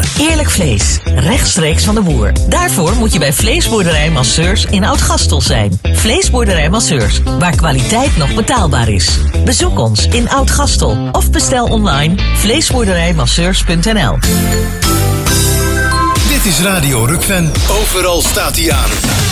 Eerlijk vlees, rechtstreeks van de boer. Daarvoor moet je bij Vleesboerderij Masseurs in Oud-Gastel zijn. Vleesboerderij Masseurs, waar kwaliteit nog betaalbaar is. Bezoek ons in Oud-Gastel of bestel online vleesboerderijmasseurs.nl. Dit is Radio Rukven. Overal staat hij aan.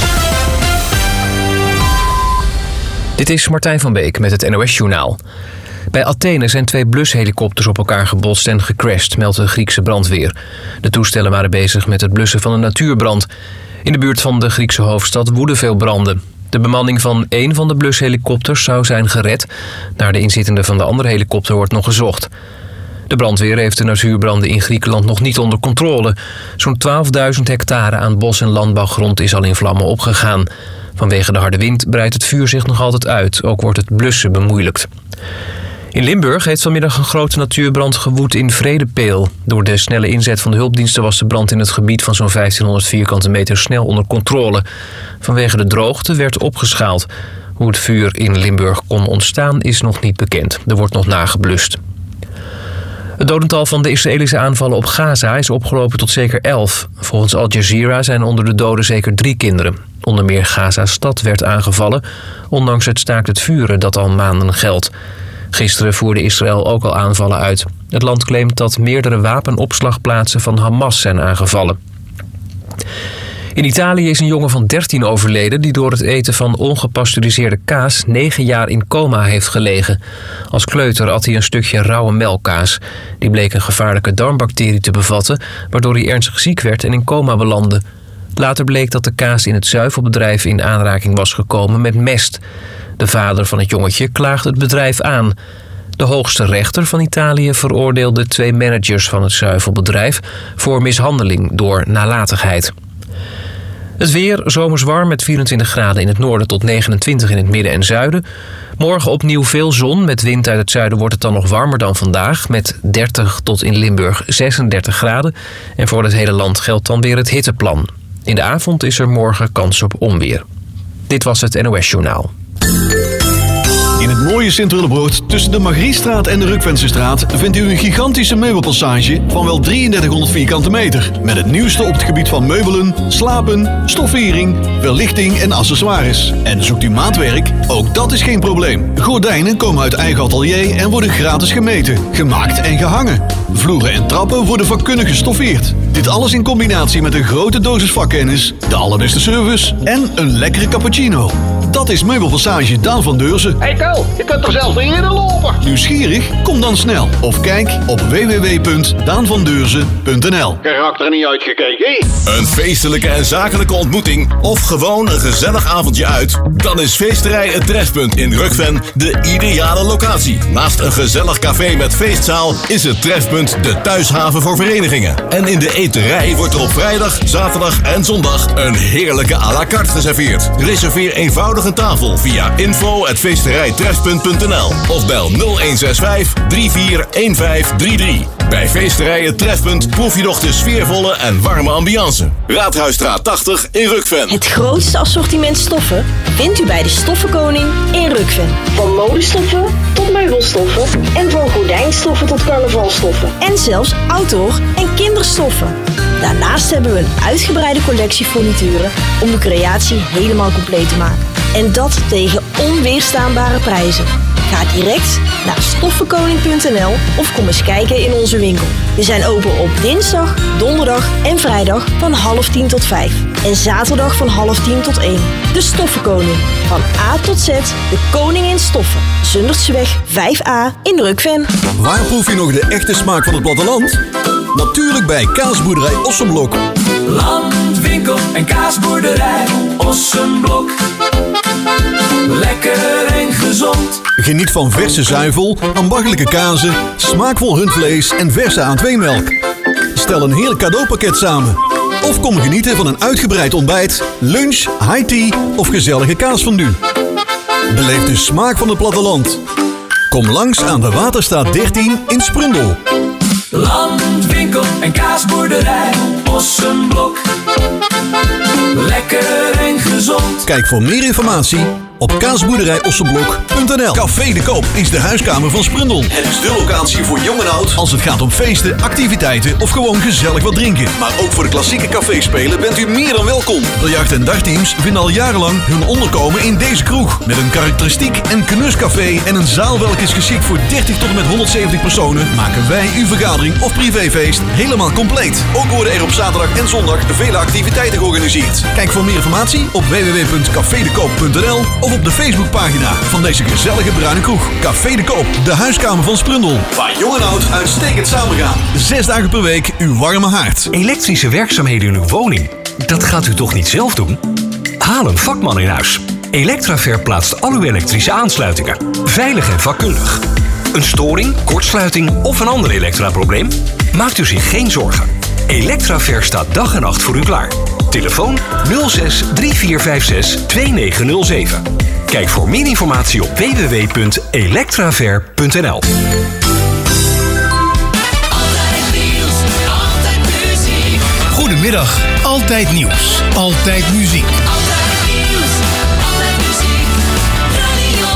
Dit is Martijn van Beek met het NOS-journaal. Bij Athene zijn 2 blushelikopters op elkaar gebotst en gecrashed, meldt de Griekse brandweer. De toestellen waren bezig met het blussen van een natuurbrand. In de buurt van de Griekse hoofdstad woeden veel branden. De bemanning van 1 van de blushelikopters zou zijn gered. Naar de inzittende van de andere helikopter wordt nog gezocht. De brandweer heeft de natuurbranden in Griekenland nog niet onder controle. Zo'n 12.000 hectare aan bos- en landbouwgrond is al in vlammen opgegaan. Vanwege de harde wind breidt het vuur zich nog altijd uit. Ook wordt het blussen bemoeilijkt. In Limburg heeft vanmiddag een grote natuurbrand gewoed in Vredepeel. Door de snelle inzet van de hulpdiensten was de brand in het gebied van zo'n 1500 vierkante meter snel onder controle. Vanwege de droogte werd opgeschaald. Hoe het vuur in Limburg kon ontstaan is nog niet bekend. Er wordt nog nageblust. Het dodental van de Israëlische aanvallen op Gaza is opgelopen tot zeker 11. Volgens Al Jazeera zijn onder de doden zeker 3 kinderen. Onder meer Gaza-stad werd aangevallen, ondanks het staakt het vuren dat al maanden geldt. Gisteren voerde Israël ook al aanvallen uit. Het land claimt dat meerdere wapenopslagplaatsen van Hamas zijn aangevallen. In Italië is een jongen van 13 overleden die door het eten van ongepasteuriseerde kaas 9 jaar in coma heeft gelegen. Als kleuter at hij een stukje rauwe melkkaas. Die bleek een gevaarlijke darmbacterie te bevatten, waardoor hij ernstig ziek werd en in coma belandde. Later bleek dat de kaas in het zuivelbedrijf in aanraking was gekomen met mest. De vader van het jongetje klaagde het bedrijf aan. De hoogste rechter van Italië veroordeelde 2 managers van het zuivelbedrijf voor mishandeling door nalatigheid. Het weer, zomers warm met 24 graden in het noorden tot 29 in het midden en zuiden. Morgen opnieuw veel zon. Met wind uit het zuiden wordt het dan nog warmer dan vandaag. Met 30 tot in Limburg 36 graden. En voor het hele land geldt dan weer het hitteplan. In de avond is er morgen kans op onweer. Dit was het NOS-journaal. In het mooie Sint-Willebrood tussen de Margriestraat en de Rukvensestraat vindt u een gigantische meubelpassage van wel 3300 vierkante meter. Met het nieuwste op het gebied van meubelen, slapen, stoffering, verlichting en accessoires. En zoekt u maatwerk? Ook dat is geen probleem. Gordijnen komen uit eigen atelier en worden gratis gemeten, gemaakt en gehangen. Vloeren en trappen worden vakkundig gestoffeerd. Dit alles in combinatie met een grote dosis vakkennis, de allerbeste service en een lekkere cappuccino. Dat is Meubelpassage Daan van Deurzen. Hey Tel, je kunt er zelfs niet in lopen. Nieuwsgierig? Kom dan snel of kijk op www.daanvandeurzen.nl. Karakter niet uitgekeken. Een feestelijke en zakelijke ontmoeting of gewoon een gezellig avondje uit? Dan is Feesterij Het Trefpunt in Rukven de ideale locatie. Naast een gezellig café met feestzaal is het Trefpunt de thuishaven voor verenigingen. En in de eterij wordt er op vrijdag, zaterdag en zondag een heerlijke à la carte geserveerd. Reserveer eenvoudig een tafel via info@feesterijtrefpunt.nl of bel 0165 341533. Bij Feesterij Het Trefpunt proef je nog de sfeervolle en warme ambiance. Raadhuisstraat 80 in Rukven. Het grootste assortiment stoffen vindt u bij de Stoffenkoning in Rukven. Van modestoffen tot meubelstoffen en van gordijnstoffen tot carnavalstoffen. En zelfs outdoor en kinderstoffen. Daarnaast hebben we een uitgebreide collectie furnituren om de creatie helemaal compleet te maken. En dat tegen onweerstaanbare prijzen. Ga direct naar stoffenkoning.nl of kom eens kijken in onze winkel. We zijn open op dinsdag, donderdag en vrijdag van 9:30 tot 5. En zaterdag van 9:30 tot 1. De Stoffenkoning. Van A tot Z, de koning in stoffen. Zundertseweg 5A in Rukven. Waar proef je nog de echte smaak van het platteland? Natuurlijk bij Kaasboerderij Ossenblok. Landwinkel en kaasboerderij Ossenblok. Lekker en gezond. Geniet van verse zuivel, ambachtelijke kazen, smaakvol rundvlees en verse A2-melk. Stel een heerlijk cadeaupakket samen. Of kom genieten van een uitgebreid ontbijt, lunch, high tea of gezellige kaasfondue. Beleef de smaak van het platteland. Kom langs aan de Waterstraat 13 in Sprundel. Landwinkel en kaasboerderij Ossenblok. Lekker en gezond. Kijk voor meer informatie op kaasboerderijossenblok.nl. Café de Koop is de huiskamer van Sprundel. Het is de locatie voor jong en oud als het gaat om feesten, activiteiten of gewoon gezellig wat drinken. Maar ook voor de klassieke caféspelen bent u meer dan welkom. Biljart- en dagteams vinden al jarenlang hun onderkomen in deze kroeg. Met een karakteristiek en knuscafé en een zaal welke is geschikt voor 30 tot en met 170 personen, maken wij uw vergadering of privéfeest helemaal compleet. Ook worden er op zaterdag en zondag vele activiteiten georganiseerd. Kijk voor meer informatie op www.cafedekoop.nl of op de Facebookpagina van deze gezellige bruine kroeg. Café de Koop, de huiskamer van Sprundel. Waar jong en oud uitstekend samengaan. 6 dagen per week uw warme haard. Elektrische werkzaamheden in uw woning, dat gaat u toch niet zelf doen? Haal een vakman in huis. Electraver plaatst al uw elektrische aansluitingen. Veilig en vakkundig. Een storing, kortsluiting of een ander elektraprobleem? Maakt u zich geen zorgen. Electraver staat dag en nacht voor u klaar. Telefoon 06 3456 2907. Kijk voor meer informatie op www.electraver.nl. Altijd nieuws, altijd muziek. Goedemiddag, altijd nieuws, altijd muziek. Altijd nieuws, altijd muziek. Radio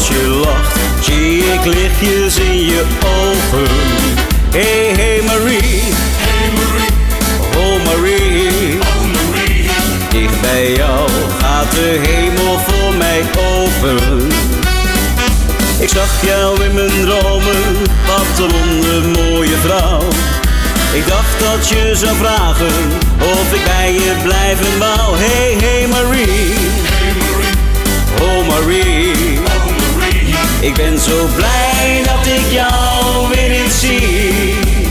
Als je lacht, zie ik lichtjes in je ogen. Hey, hey Marie, hey Marie, oh Marie, oh Marie. Dicht bij jou gaat de hemel voor mij open. Ik zag jou in mijn dromen, wat een wondermooie vrouw. Ik dacht dat je zou vragen of ik bij je blijven wou. Hey, hey Marie, hey Marie, oh Marie, oh Marie. Ik ben zo blij dat ik jou weer eens zie.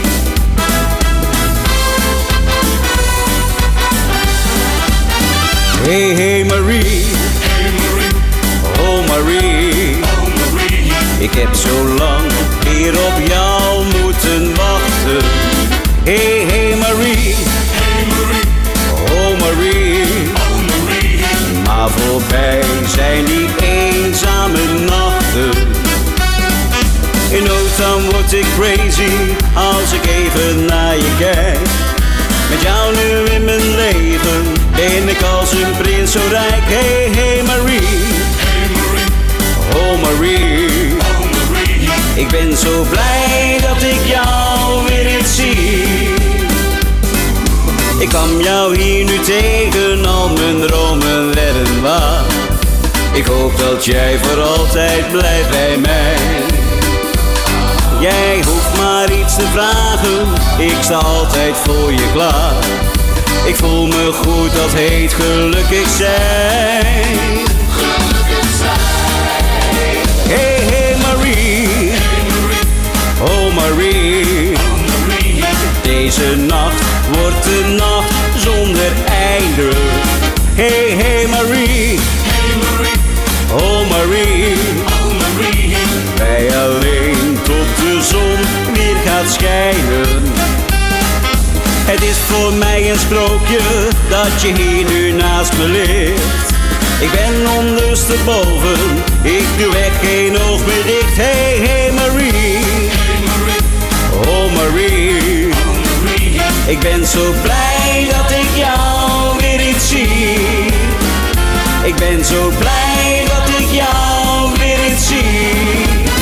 Hey, hey Marie, hey Marie, oh Marie, oh Marie. Ik heb zo lang hier op jou moeten wachten. Hey, hey Marie, hey Marie, oh Marie, oh Marie. Maar voorbij zijn die eenzame nachten. In no time word ik crazy als ik even naar je kijk. Met jou nu in mijn leven ben ik als een prins zo rijk. Hey, hey Marie, hey Marie, oh Marie, oh Marie. Ik ben zo blij dat ik jou weer eens zie. Ik kwam jou hier nu tegen, al mijn dromen werden waar. Ik hoop dat jij voor altijd blijft bij mij. Jij hoeft maar iets te vragen, ik sta altijd voor je klaar. Ik voel me goed, dat heet gelukkig zijn. Gelukkig zijn. Hey, hey Marie, hey Marie, oh Marie, oh Marie. Deze nacht wordt de nacht zonder einde. Hey, hey Marie, hey Marie, oh Marie, oh Marie. Wij alleen tot de zon weer gaat schijnen. Het is voor mij een sprookje dat je hier nu naast me ligt. Ik ben ondersteboven, ik doe echt geen oog meer dicht. Hey, hey Marie, hey Marie, oh Marie, oh Marie. Ik ben zo blij dat ik jou weer eens zie. Ik ben zo blij dat ik jou weer eens zie.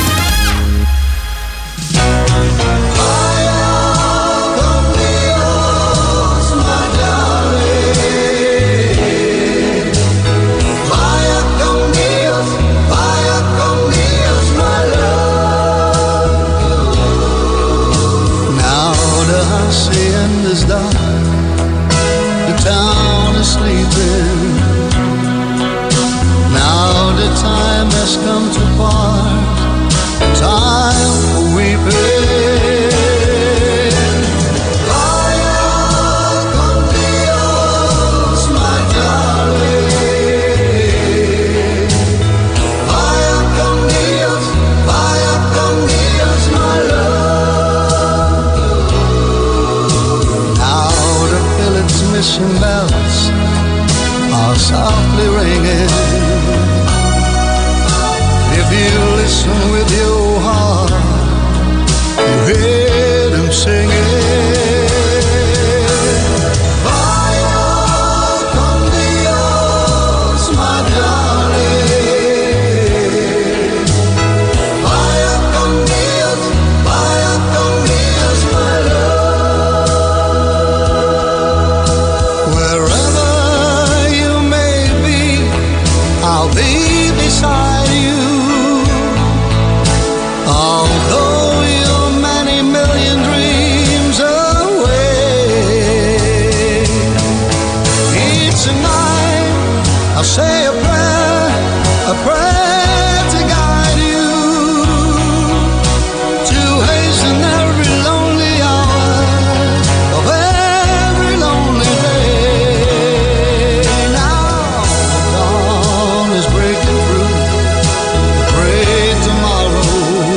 The town is sleeping. Now the time has come to part. Time for weeping. Vaya con Dios, my darling. Vaya con Dios, my love. Now the village mission bells are softly ringing. If you listen with your heart, you hear them singing. Vaya con Dios, my darling. Vaya con Dios, my love. Wherever you may be, I'll be beside you. Although you're many million dreams away, each night I'll say a prayer to guide you, to hasten every lonely hour of every lonely day. Now the dawn is breaking through, pray tomorrow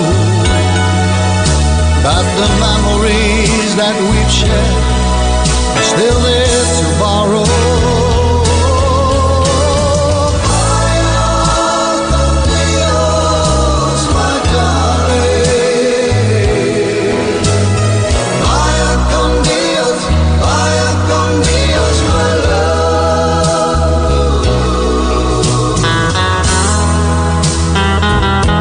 that the memories that we've shared are still there to borrow. Vaya con Dios, my darling. Vaya con Dios, my love.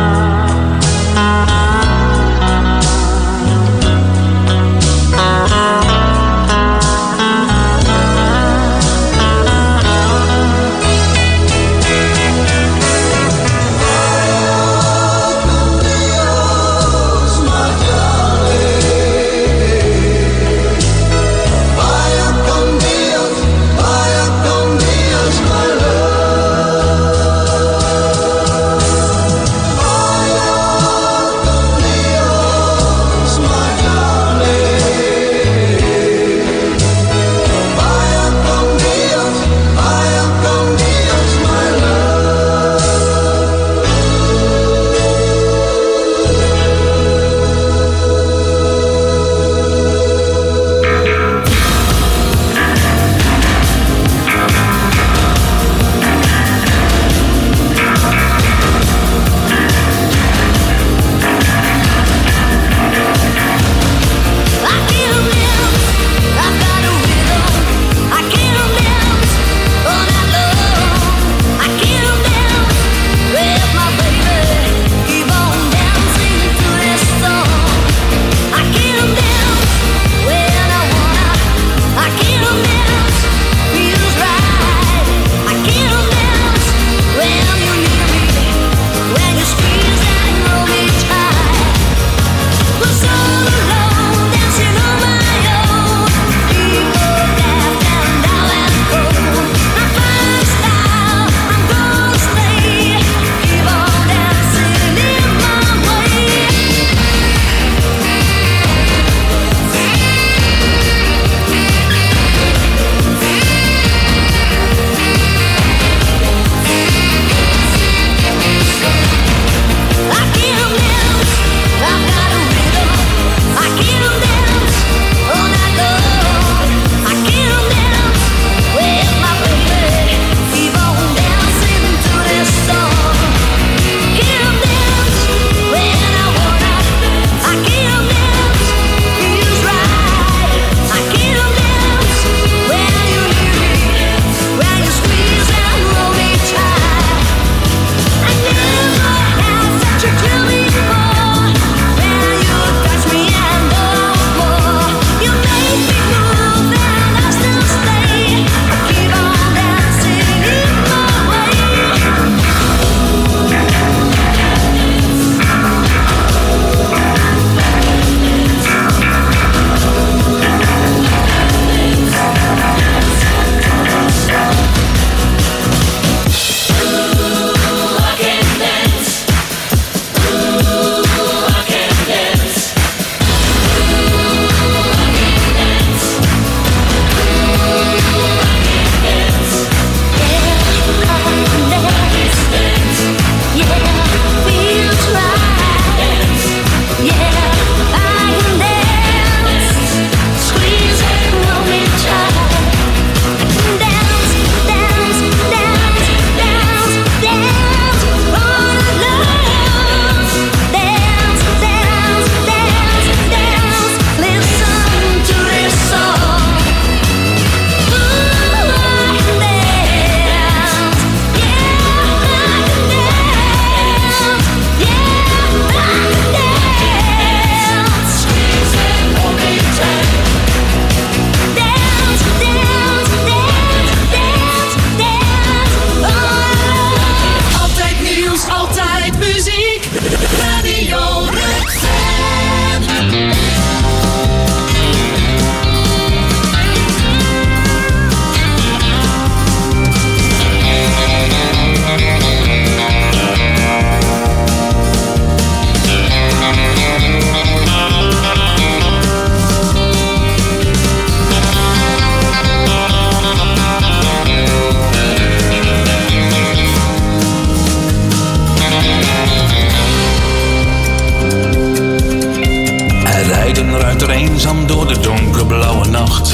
eenzaam door de donkerblauwe nacht.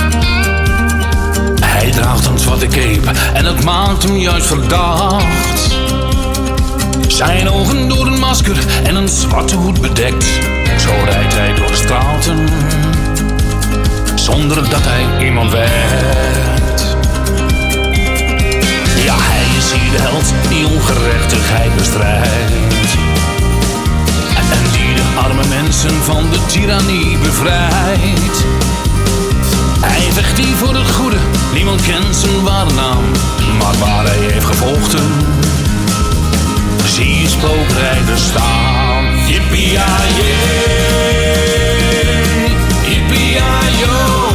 Hij draagt een zwarte cape en het maakt hem juist verdacht. Zijn ogen door een masker en een zwarte hoed bedekt. Zo rijdt hij door de straten, zonder dat hij iemand wekt. Ja, hij is hier de held die ongerechtigheid bestrijdt. En die de arme mensen van de tirannie bevrijdt. Hij vecht hier voor het goede, niemand kent zijn ware naam. Maar waar hij heeft gevochten, zie je spookrijders staan. Yippie-yay, yippie-yay-yo.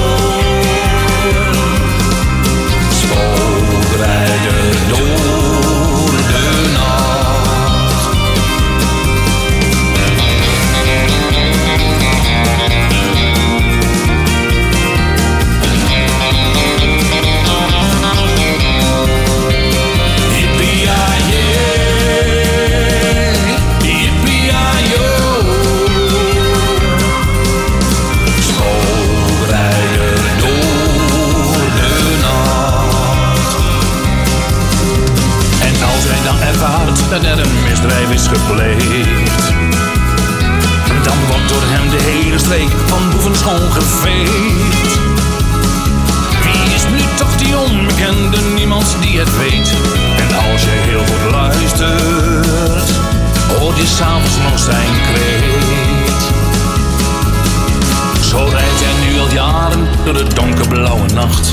Spookrijder door de nacht. Dat er een misdrijf is gepleegd, dan wordt door hem de hele streek van boeven schoongeveegd. Wie is nu toch die onbekende, niemand die het weet? En als je heel goed luistert, hoor je s'avonds nog zijn kreet. Zo rijdt hij nu al jaren door de donkerblauwe nacht.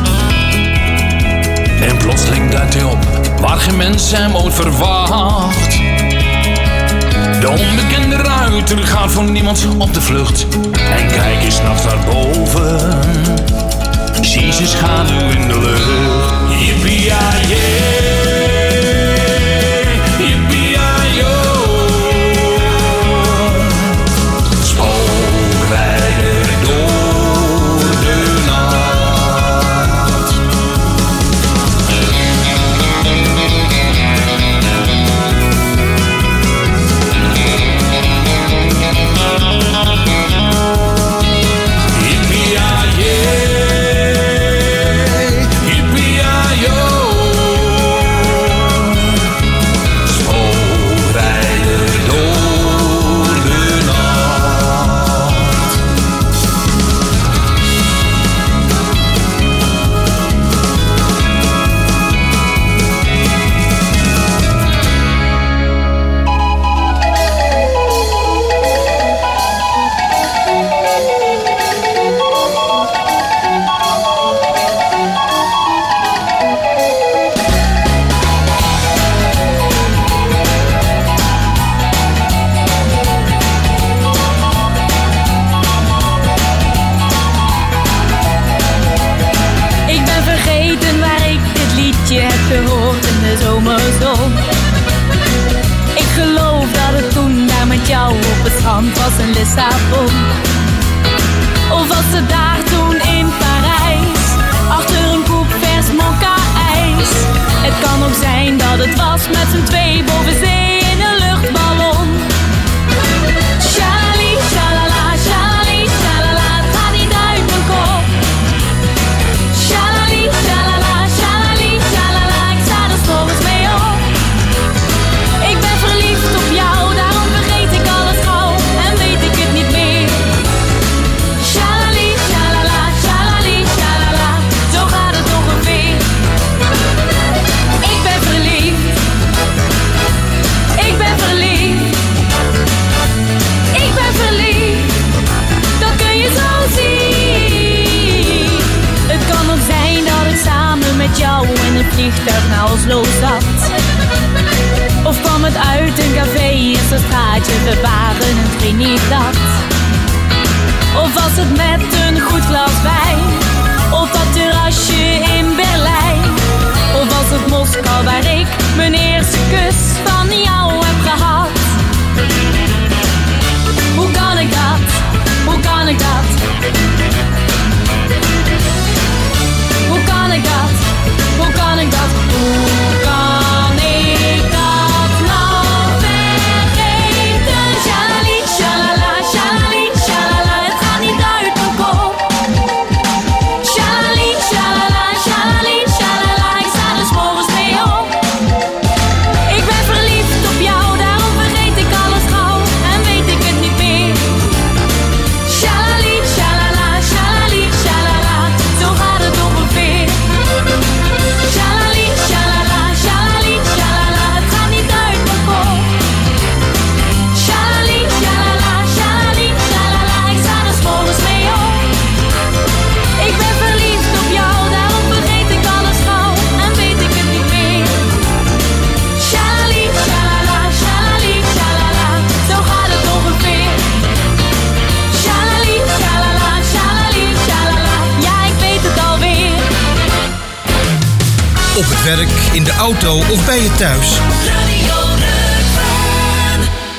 En plotseling duikt hij op waar geen mens hem ooit verwacht. De onbekende ruiter gaat voor niemand op de vlucht. En kijk eens 's nachts naar boven, zie zijn schaduw in de lucht. Yippie-yay, yippie-yay-yo. Spookrijder door de nacht. Was in Lissabon, of was ze daar toen in Parijs, achter een koep vers mokka-ijs. Het kan ook zijn dat het was met z'n twee boven zee in een luchtballon. Shalali, shalala, shalali, shalala, het gaat niet uit mijn kop. Shalali, shalala, shalali, shalala, ik sta er 's morgens mee op. Ik ben verliefd op jou, daarom vergeet ik alles gauw. Met jou in het vliegtuig naar Oslo zat. Of kwam het uit een café in zo'n straatje, we waren in Trinidad. Of was het met een goed glas wijn, op dat terrasje in Berlijn. Of was het Moskou waar ik mijn eerste kus van jou heb gehad. Hoe kan ik dat, hoe kan ik dat? Hoe kan ik dat? Hoe kan ik dat? Hoe kan ik dat nou vergeten? Shalali, shalala, shalali, shalala, het gaat niet het werk, in de auto of bij je thuis. Radio Rukven.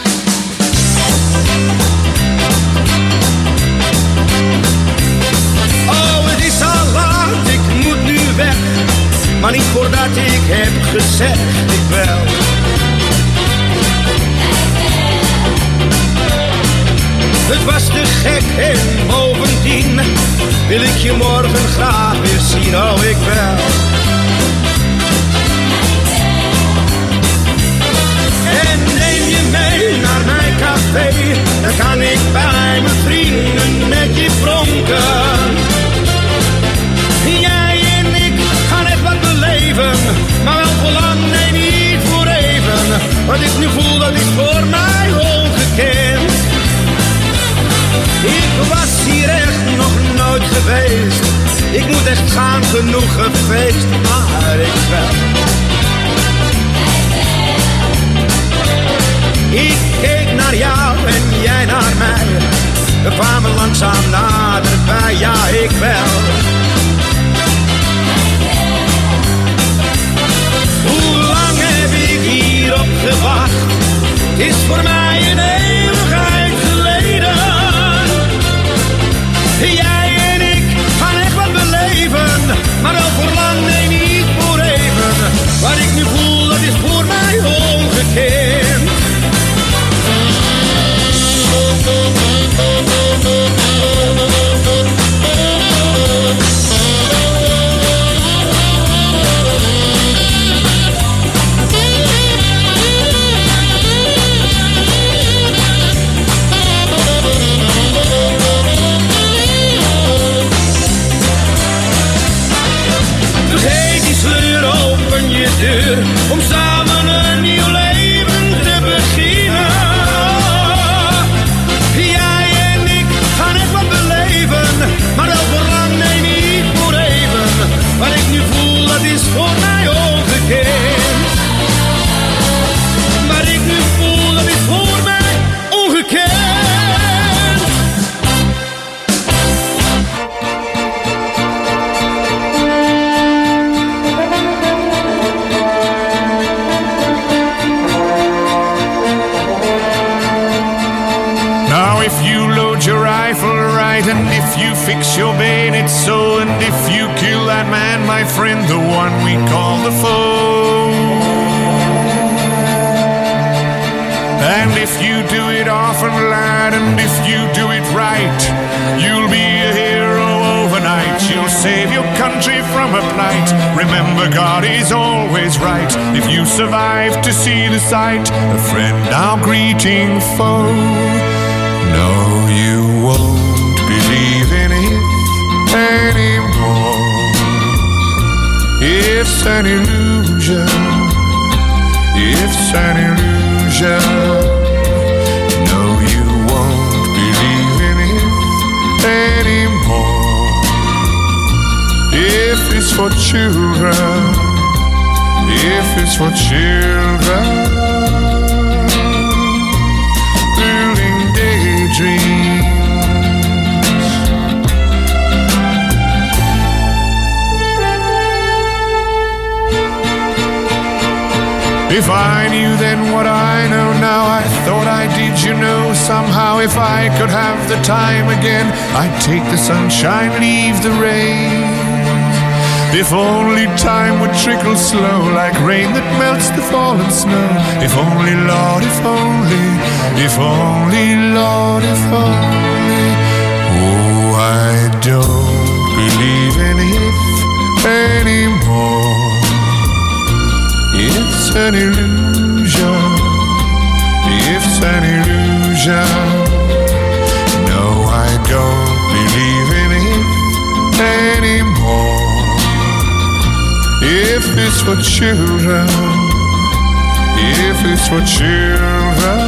Oh, het is al laat, ik moet nu weg. Maar niet voordat ik heb gezegd, ik wel. Het was te gek en bovendien wil ik je morgen graag weer zien, oh ik wel. En neem je mee naar mijn café, dan kan ik bij mijn vrienden met je pronken. Jij en ik gaan echt wat beleven, maar wel voor lang, nee niet voor even. Wat ik nu voel, dat is voor mij ongekend. Ik was hier echt nog nooit geweest. Ik moet echt gaan, genoeg gefeest, maar ik wel. Ik keek naar jou en jij naar mij. We kwamen langzaam naderbij, ja ik wel. Hoe lang heb ik hierop gewacht? Het is voor mij een eeuwigheid geleden. Jij en ik gaan echt wat beleven, maar wel voor lang, nee niet voor even. Wat ik nu voel, dat is voor mij ongekend. Open je deur om samen een nieuw leven te beginnen. Jij en ik gaan echt wat beleven, maar wel voor lang, nee niet voor even. Wat ik nu voel, dat is voor mij ongekend. Wat ik nu voel, dat is voor mij ongekend. And if you fix your bayonet so, and if you kill that man, my friend, the one we call the foe, and if you do it often, lad, and if you do it right, you'll be a hero overnight. You'll save your country from a plight. Remember, God is always right. If you survive to see the sight, a friend now greeting foe. No, you won't believe in it anymore. It's an illusion. It's an illusion. No, you won't believe in it anymore. If it's for children, if it's for children, building daydreams. If I knew then what I know now, I thought I did, you know, somehow. If I could have the time again, I'd take the sunshine, leave the rain. If only time would trickle slow, like rain that melts the fallen snow. If only, Lord, if only, if only, Lord, if only. Oh, I don't believe in if anymore. It's an illusion, it's an illusion. No, I don't believe in it anymore. If it's for children, if it's for children,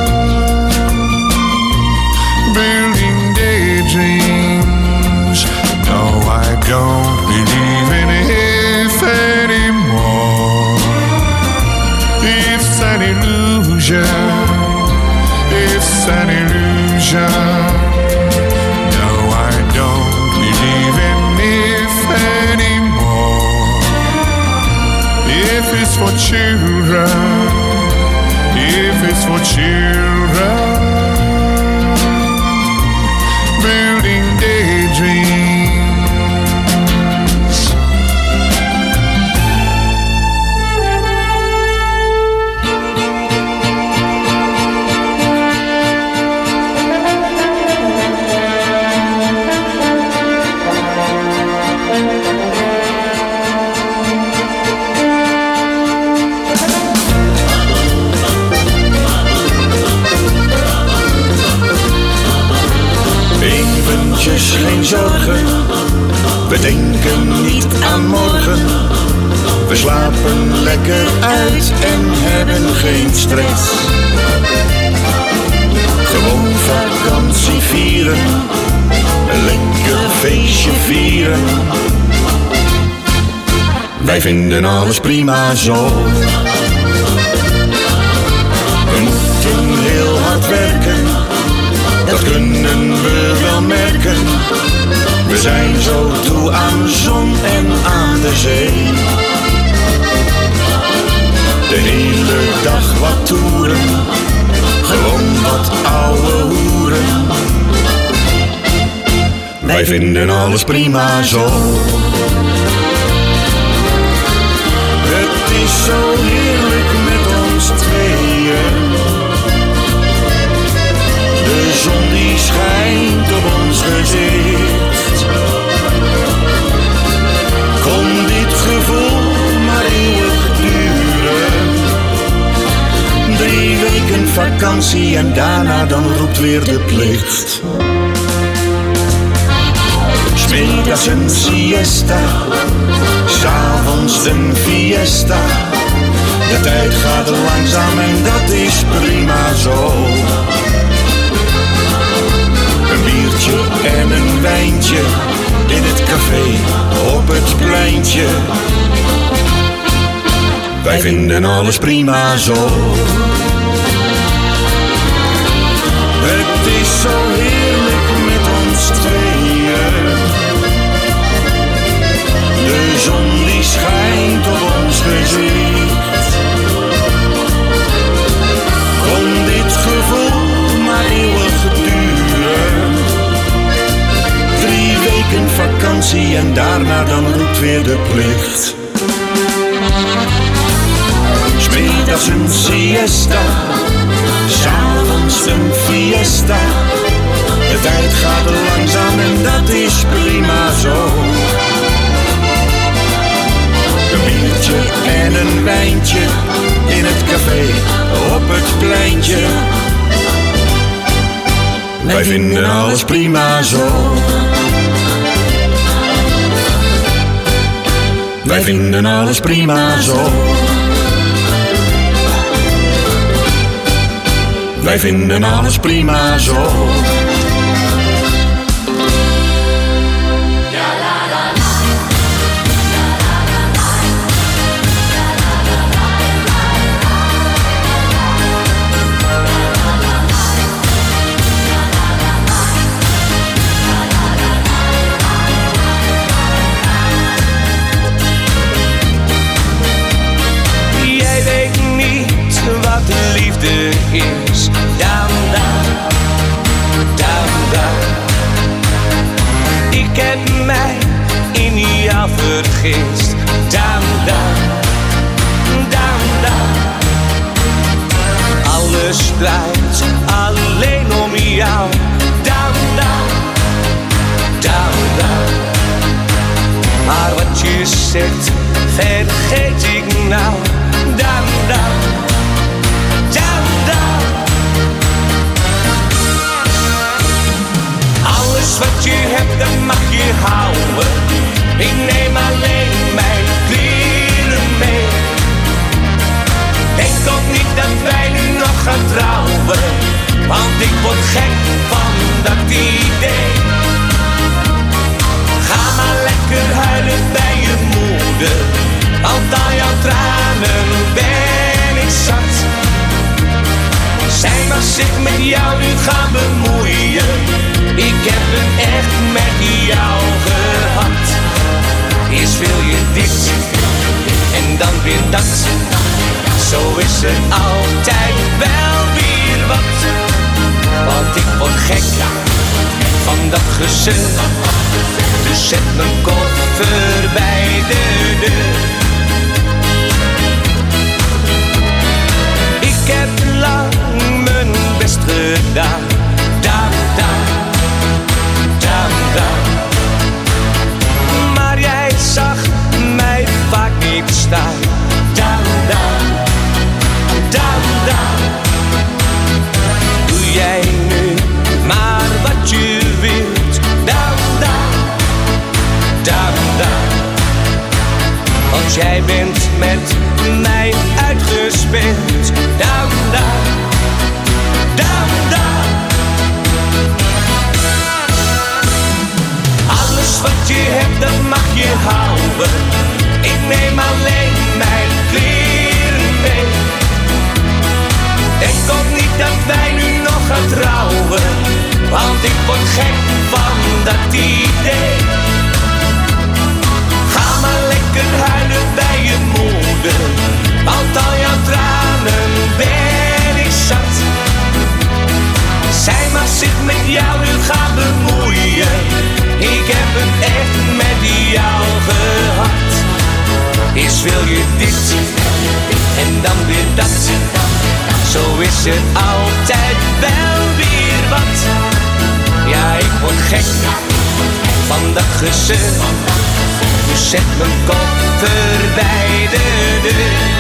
building daydreams. No, I don't believe in if anymore. It's an illusion, it's an illusion. No, I don't believe in if anymore. If it's for children, if it's for children, building daydreams. Geen zorgen, we denken niet aan morgen. We slapen lekker uit en hebben geen stress. Gewoon vakantie vieren, een lekker feestje vieren. Wij vinden alles prima zo. We moeten heel hard werken, dat kunnen we wel merken. We zijn zo toe aan zon en aan de zee. De hele dag wat toeren, gewoon wat ouwe hoeren. Wij vinden alles prima zo. Het is zo heerlijk met ons tweeën. De zon die schijnt op ons gezicht. Kon dit gevoel maar eeuwig duren. 3 weken vakantie en daarna dan roept weer de plicht. 'S middags een siesta, 's avonds een fiesta. De tijd gaat langzaam en dat is prima zo. Een biertje en een wijntje in het café op het pleintje. Wij vinden alles prima zo. Het is zo heerlijk met ons tweeën. De zon die schijnt op ons gezicht. Kon dit gevoel maar eeuwig duren. 3 weken vakantie en daarna dan roept weer de plicht. 'S middags een siesta, 's avonds een fiesta. De tijd gaat langzaam en dat is prima zo. Een biertje en een wijntje in het café op het pleintje. Wij vinden alles prima zo. Wij vinden alles prima zo. Wij vinden alles prima zo. Is down, down, down, down. Ik heb mij in jou vergist. Down, down, down, down. Alles draait alleen om jou. Down, down, down, down. Maar wat je zegt, vergeet ik nou. Down, down. Alles wat je hebt, dat mag je houden. Ik neem alleen mijn kleren mee. Denk ook niet dat wij nu nog gaan trouwen, want ik word gek van dat idee. Ga maar lekker huilen bij je moeder, want al jouw tranen ben ik zat. Zij mag zich met jou nu gaan bemoeien. Ik heb het echt met jou gehad. Eerst wil je dit en dan weer dat. Zo is er altijd wel weer wat. Want ik word gek van dat gezeur. Dus zet mijn koffer bij de deur. Ik heb lang mijn best gedaan. Daan, daan, daan, daan. Maar jij zag mij vaak niet staan. Daan, daan, daan, daan. Doe jij nu maar wat je wilt. Daan, daan, daan, daan. Want jij bent met mij uitgespeeld. Daan, daan, daan, daan. Alles wat je hebt, dat mag je houden. Ik neem alleen mijn kleren mee. Denk ook niet dat wij nu nog gaan trouwen, want ik word gek van dat idee. Ga maar lekker huilen bij je moeder, want al jouw tranen ben ik zat. Zij maar zich met jou nu gaan bemoeien. Ik heb het echt met jou gehad. Eerst wil je dit en dan weer dat. Zo is er altijd wel weer wat. Ja, ik word gek van dat gezeur. Dus zet mijn koffer bij de deur.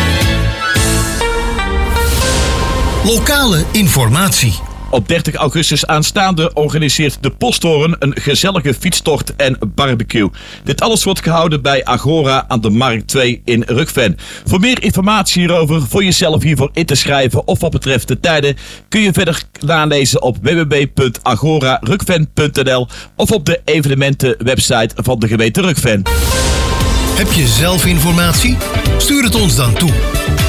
Lokale informatie. Op 30 augustus aanstaande organiseert de Posthoorn een gezellige fietstocht en barbecue. Dit alles wordt gehouden bij Agora aan de Markt 2 in Rukven. Voor meer informatie hierover, voor jezelf hiervoor in te schrijven of wat betreft de tijden, kun je verder nalezen op www.agorarukven.nl of op de evenementenwebsite van de gemeente Rukven. Heb je zelf informatie? Stuur het ons dan toe.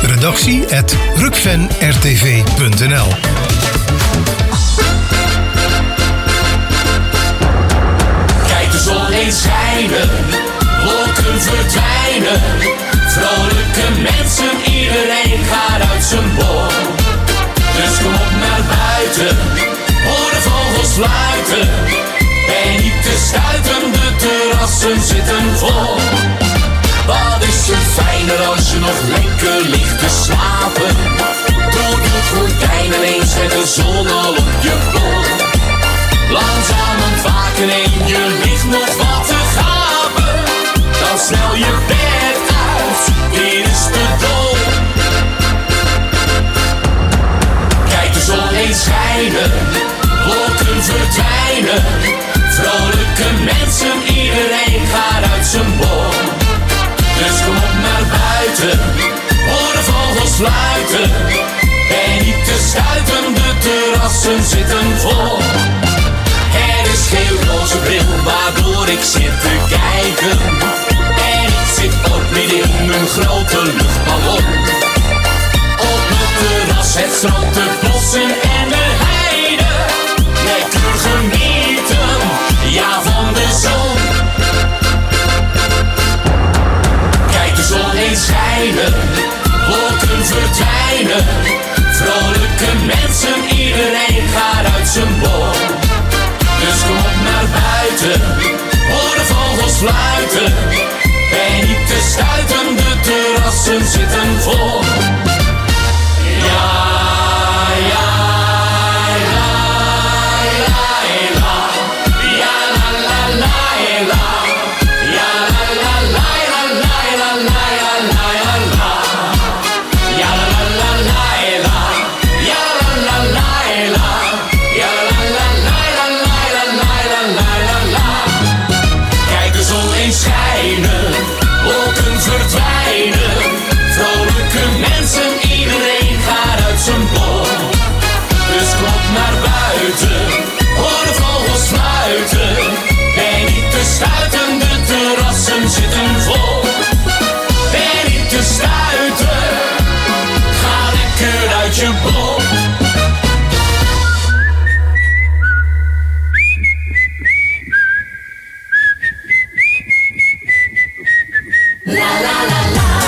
redactie@rukvenrtv.nl. Kijk de zon eens schijnen, wolken verdwijnen. Vrolijke mensen, iedereen gaat uit zijn bol. Dus kom op naar buiten, hoor de vogels fluiten. Ben niet te stuiten, de terrassen zitten vol. Wat is er fijner als je nog lekker ligt te slapen. Doe de gordijnen eens met de zon al op je bol. Langzaam ontwaken en je ligt nog wat te gapen. Dan snel je bed uit, dit is de doel. Kijk de zon eens schijnen, wolken verdwijnen. Vrolijke mensen, iedereen gaat uit zijn bol. Dus kom op naar buiten, hoor de vogels fluiten. Ben niet te stuiten, de terrassen zitten vol. Er is geen roze bril waardoor ik zit te kijken. En ik zit ook midden in een grote luchtballon. Op het terras het strand, de bossen en de heide. Lekker genieten, ja van de zon. Kijk de zon eens schijnen, wolken verdwijnen. Vrolijke mensen, iedereen gaat uit zijn bol. Dus kom op naar buiten, hoor de vogels fluiten. Ben niet te stuiten, de terrassen zitten vol. Ja, ja, la, la, la. Ja, la, la, la, la. Ja, la, la, la, la, la, la, la, la, la. Ja, la, la, la, la. Ja, la, la, la, la. Ja, la, la, la, la. Kijk de zon eens schijnen, wolken verdwijnen. Vrolijke mensen, iedereen gaat uit zijn bol. Dus klop naar buiten, hoor de vogels fluiten. Ben niet te stuiten, de terrassen zitten vol. Ben niet te stuiten, ga lekker uit je bol. La la la la.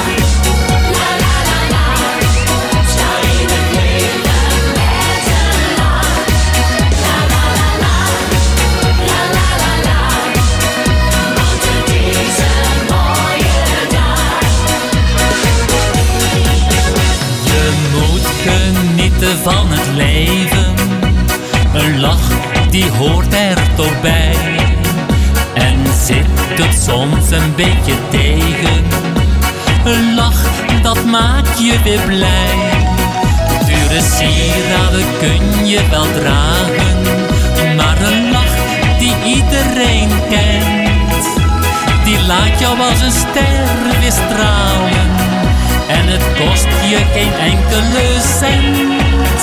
genieten van het leven. Een lach die hoort er toch bij. En zit het soms een beetje tegen. Een lach dat maakt je weer blij. Dure sieraden kun je wel dragen, maar een lach die iedereen kent, die laat jou als een ster weer stralen. En het kost je geen enkele cent.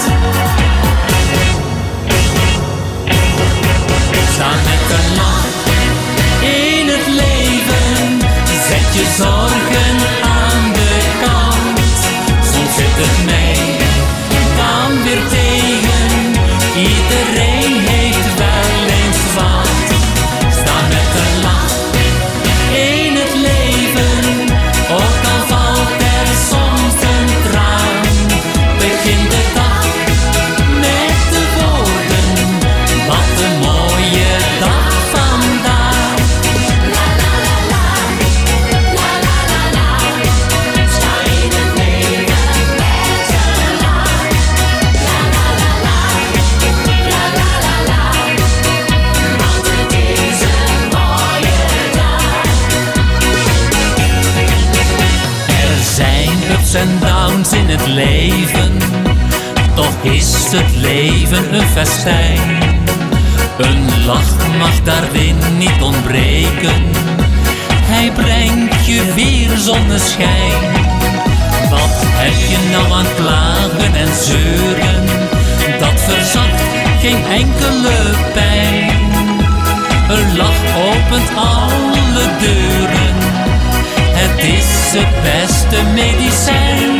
Sta met een lach in het leven, zet je zorgen aan de kant. Soms zit het mee, dan weer tegen. Iedereen heeft wel eens wat. Sta met een lach in het leven, ook al valt er soms een traan. Begin de dag met de woorden, wat een mooie dag vandaag. La la la la, la la la la. Sta in het leven met een lach. La la la la, la la la la. Want het is een mooie dag. Er zijn ups en downs in het leven, toch is het leven een festijn. Een lach mag daarin niet ontbreken, hij brengt je weer zonneschijn. Wat heb je nou aan klagen en zeuren, dat verzacht geen enkele pijn. Een lach opent alle deuren, het is het beste medicijn.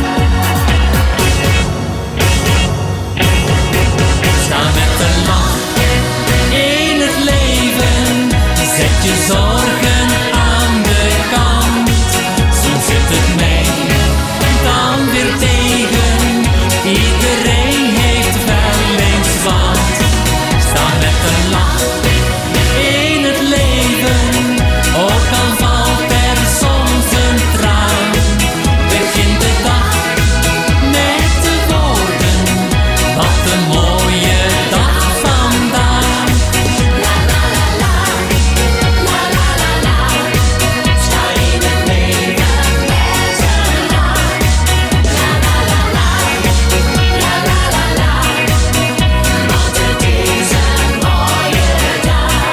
Sta met een lach in het leven, zet je zorgen aan de kant. Soms zit het mee, dan weer tegen. Iedereen heeft wel eens wat. Sta met een lach in het leven, ook al valt er soms een traan. Begin de dag met de woorden, wat een mooie dag vandaag. La la la la, la la la la. Sta in het leven met een lach. La la la la, la la la la. Want het is een mooie dag.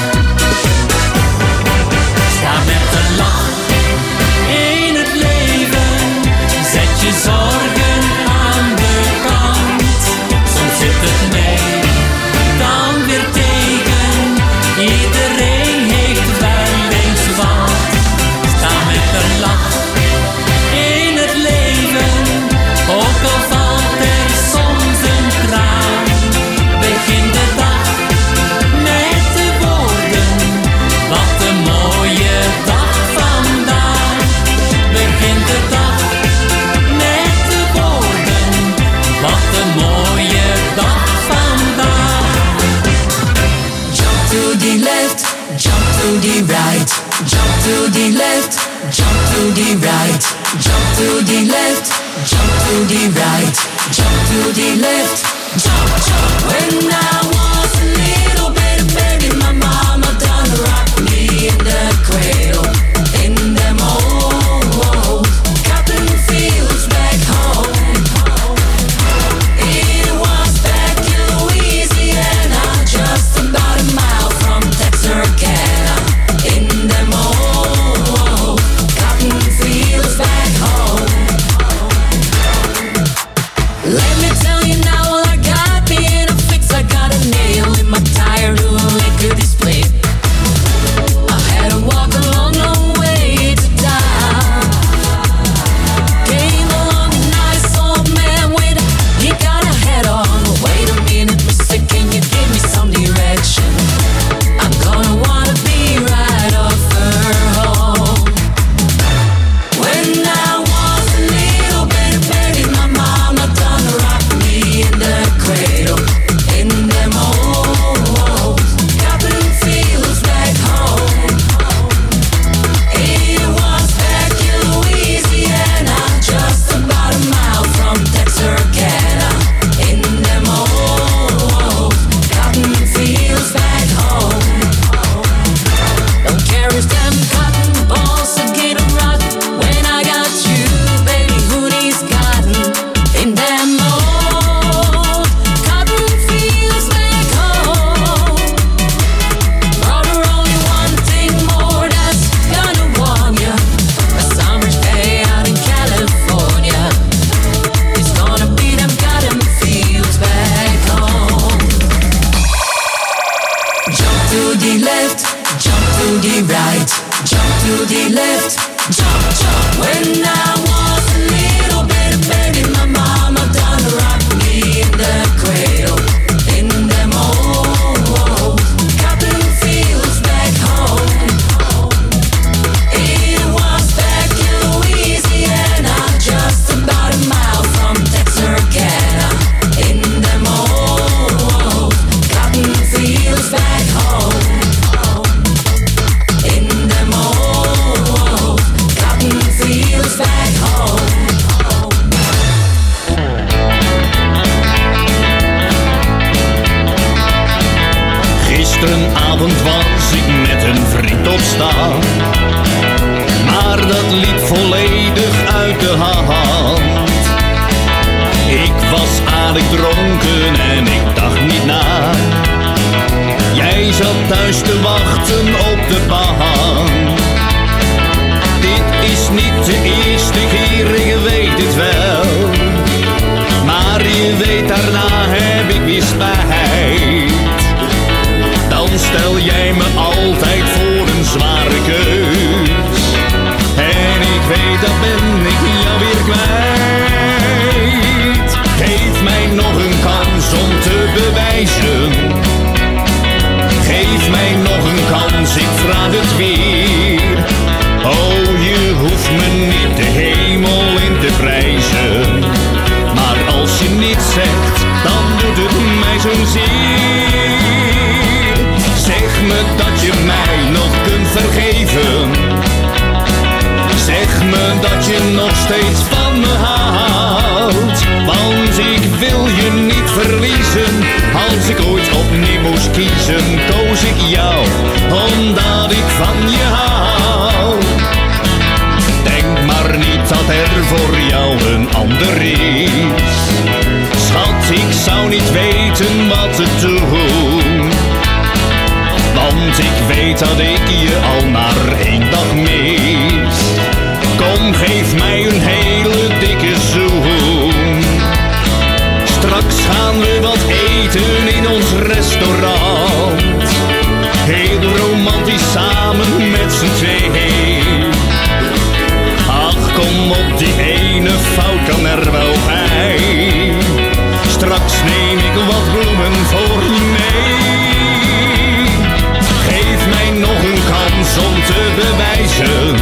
Sta met een lach in het leven, zet je zorgen aan de kant. Soms zit het mee, dan weer tegen. Iedereen heeft wel eens wat. Sta met een lach in het leven, ook al valt er soms een traan. Begin de dag met de woorden, wat een mooie dag vandaag. Begin de dag met de woorden, wat een mooie dag vandaag. Jump to the left, jump to the right, jump to the left, jump to the right, jump to the left, jump to the right, jump to the left, jump, jump. When I was a little bitty baby, my mama done rocked me in the cradle, in them old cotton fields back home. It was back in Louisiana, just about a mile from Texarkana. In them old cotton fields back home. Let me tell you now, well, I got me in a fix. I got Gisterenavond was ik met een vriend op stap, maar dat liep volledig uit de hand. Ik was aardig dronken en ik dacht niet na. Jij zat thuis te wachten op de bank. Dit is niet de eerste keer, je weet het wel. Maar je weet, daarna heb ik weer spijt. Dan stel jij me altijd voor een zware keus. En ik weet, dat ben ik jou weer kwijt. Geef mij nog een kans om te bewijzen. Geef mij nog een kans, ik vraag het weer. Oh, je hoeft me niet de hemel in te prijzen. Maar als je niets zegt, dan doet het mij zo'n zeer. Zeg me dat je mij nog kunt vergeven. Zeg me dat je nog steeds van me houdt. Want ik wil je niet verliezen. Als ik ooit opnieuw moest kiezen, koos ik jou, omdat ik van je hou. Denk maar niet dat er voor jou een ander is. Schat, ik zou niet weten wat te doen. Want ik weet dat ik je al maar 1 dag mis. Kom, geef mij een hele dikke zoen. Straks gaan we wat eten in ons restaurant. Heel romantisch samen met z'n tweeën. Ach, kom op, die ene fout kan er wel bij. Straks neem ik wat bloemen voor je mee. Geef mij nog een kans om te bewijzen.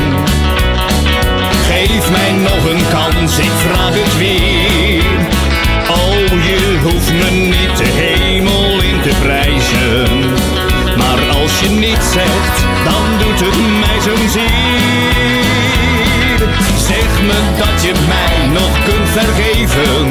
Geef mij nog een kans, ik vraag het weer. Oh, je hoeft me niet de hemel in te prijzen. Maar als je niets zegt, dan doet het mij zo'n zeer. Zeg me dat je mij nog kunt vergeven.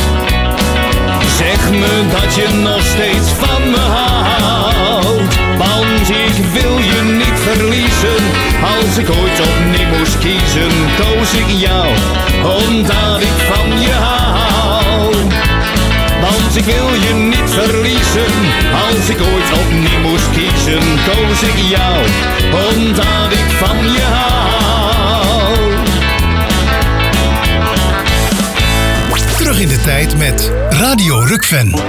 Zeg me dat je nog steeds van me houdt. Want ik wil je niet verliezen. Als ik ooit opnieuw moest kiezen, koos ik jou, omdat ik van je hou. Want ik wil je niet verliezen. Als ik ooit opnieuw moest kiezen, koos ik jou, omdat ik van je hou. Terug in de tijd met Radio Rukven.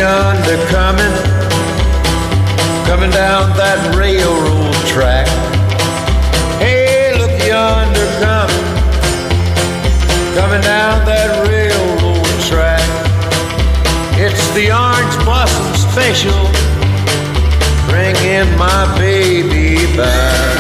yonder coming down that railroad track. Hey, look yonder coming down that railroad track. It's the Orange Blossom Special, bringing my baby back.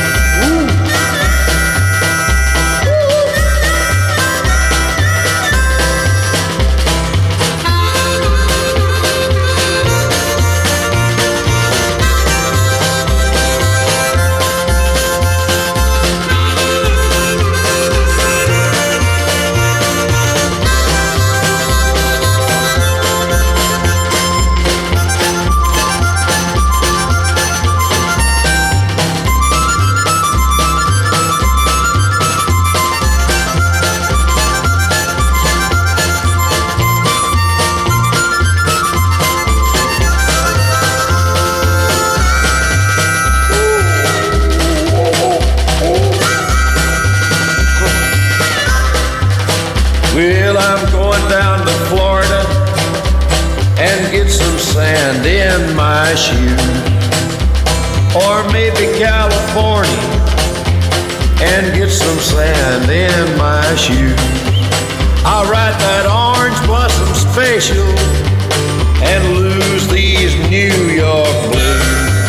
Well, I'm going down to Florida and get some sand in my shoe. Or maybe California and get some sand in my shoes. I'll ride that Orange Blossom Special and lose these New York blues.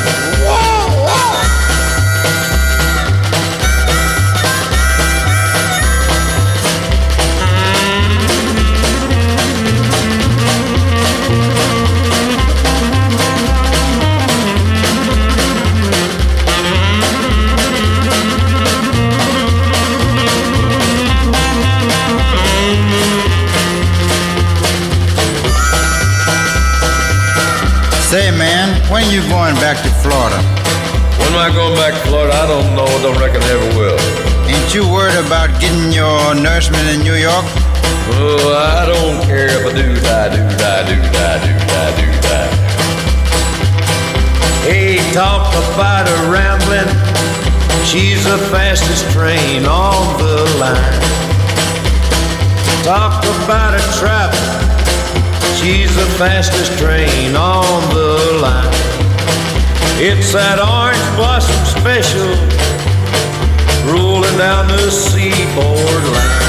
Say, man, when you going back to Florida? When am I going back to Florida? I don't know. Don't reckon I ever will. Ain't you worried about getting your nourishment in New York? Oh, I don't care if I do die. Hey, talk about a rambling. She's the fastest train on the line. Talk about a traveling. She's the fastest train on the line. It's that Orange Blossom Special rolling down the seaboard line.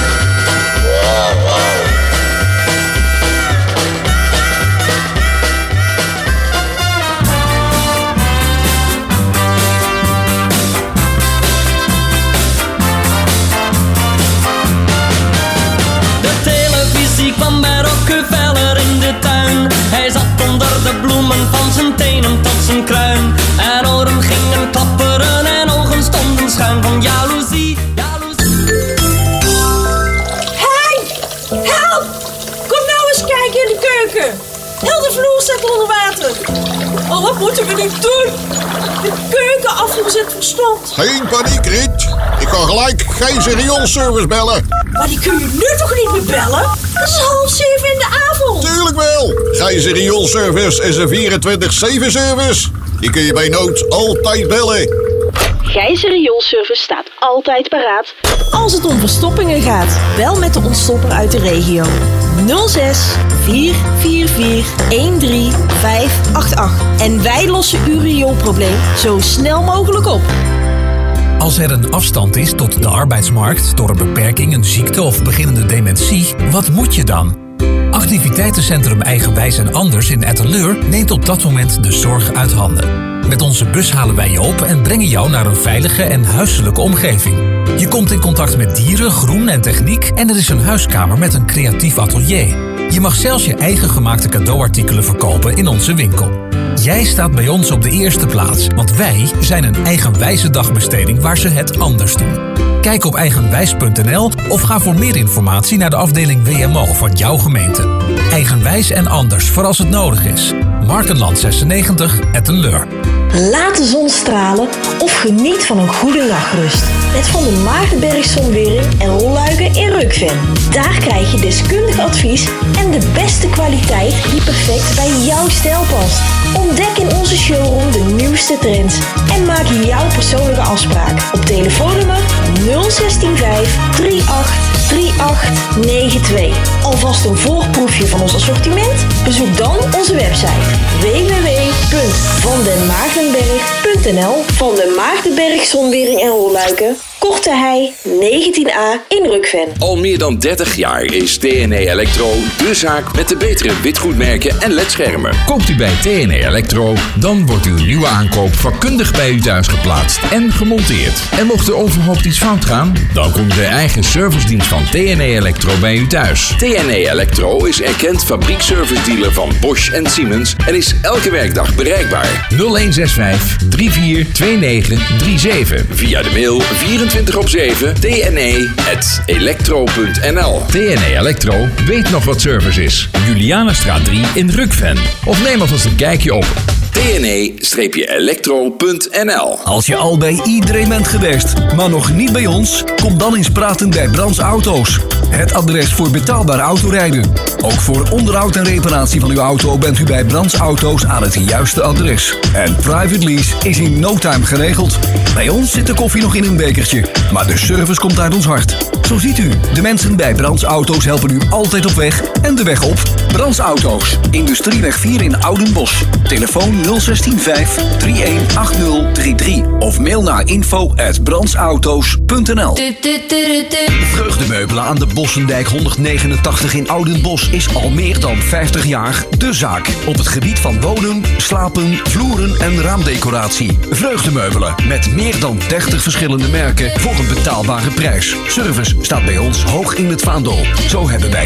De televisie kwam bij Rockefeller in de tuin. Hij zat onder de bloemen van zijn tenen tot zijn kruin. En oren gingen klapperen en ogen stonden schuin van jaloezie. Hey! Help! Kom nou eens kijken in de keuken. Heel de vloer staat onder water. Oh, wat moeten we nu doen? De keukenafvoer zit verstomd. Geen paniek, Riet. Ik kan gelijk geen rioolservice bellen. Maar die kun je nu toch niet meer bellen? Het is 6:30 in de avond. Tuurlijk wel. Gijzer Rioolservice is een 24/7 service. Die kun je bij nood altijd bellen. Gijzer Rioolservice staat altijd paraat als het om verstoppingen gaat. Bel met de ontstopper uit de regio. 06 444 13588. En wij lossen uw rioolprobleem zo snel mogelijk op. Als er een afstand is tot de arbeidsmarkt door een beperking, een ziekte of beginnende dementie, wat moet je dan? Activiteitencentrum Eigenwijs en Anders in Etteleur neemt op dat moment de zorg uit handen. Met onze bus halen wij je op en brengen jou naar een veilige en huiselijke omgeving. Je komt in contact met dieren, groen en techniek en er is een huiskamer met een creatief atelier. Je mag zelfs je eigen gemaakte cadeauartikelen verkopen in onze winkel. Jij staat bij ons op de eerste plaats, want wij zijn een eigenwijze dagbesteding waar ze het anders doen. Kijk op eigenwijs.nl of ga voor meer informatie naar de afdeling WMO van jouw gemeente. Eigenwijs en Anders voor als het nodig is. Markenland 96, Etteleur. Laat de zon stralen of geniet van een goede nachtrust. Met Van der Maagdenberg Zonwering en Rolluiken in Rukven. Daar krijg je deskundig advies en de beste kwaliteit die perfect bij jouw stijl past. Ontdek in onze showroom de nieuwste trends en maak jouw persoonlijke afspraak op telefoonnummer 0165 38 3892. Alvast een voorproefje van ons assortiment? Bezoek dan onze website www.vandenmaagdenberg.nl. Van den Maagdenberg Zonwering en Rolluiken, Korte Hei 19A in Rukven. Al meer dan 30 jaar is TNE Electro de zaak met de betere witgoedmerken en ledschermen. Koopt u bij TNE Electro, dan wordt uw nieuwe aankoop vakkundig bij u thuis geplaatst en gemonteerd. En mocht er onverhoopt iets fout gaan, dan komt de eigen servicedienst van TNE Electro bij u thuis. TNE Electro is erkend fabriekservice dealer van Bosch en Siemens en is elke werkdag bereikbaar. 0165 342937. Via de mail 24/7 tne@electro.nl. TNE Electro weet nog wat service is. Julianastraat 3 in Rukven. Of neem alvast een kijkje op tne-electro.nl. Als je al bij iedereen bent geweest, maar nog niet bij ons, kom dan eens praten bij Brands Auto's. Het adres voor betaalbaar autorijden. Ook voor onderhoud en reparatie van uw auto bent u bij Brands Auto's aan het juiste adres. En private lease is in no time geregeld. Bij ons zit de koffie nog in een bekertje, maar de service komt uit ons hart. Zo ziet u, de mensen bij Brands Auto's helpen u altijd op weg en de weg op. Brands Auto's, Industrieweg 4 in Oudenbosch. Telefoon 0165 318033 of mail naar info@brandsauto's.nl. Vreugdemeubelen aan de Bossendijk 189 in Oudenbosch is al meer dan 50 jaar de zaak op het gebied van wonen, slapen, vloeren en raamdecoratie. Vreugdemeubelen met meer dan 30 verschillende merken voor een betaalbare prijs. Service staat bij ons hoog in het vaandel. Zo hebben wij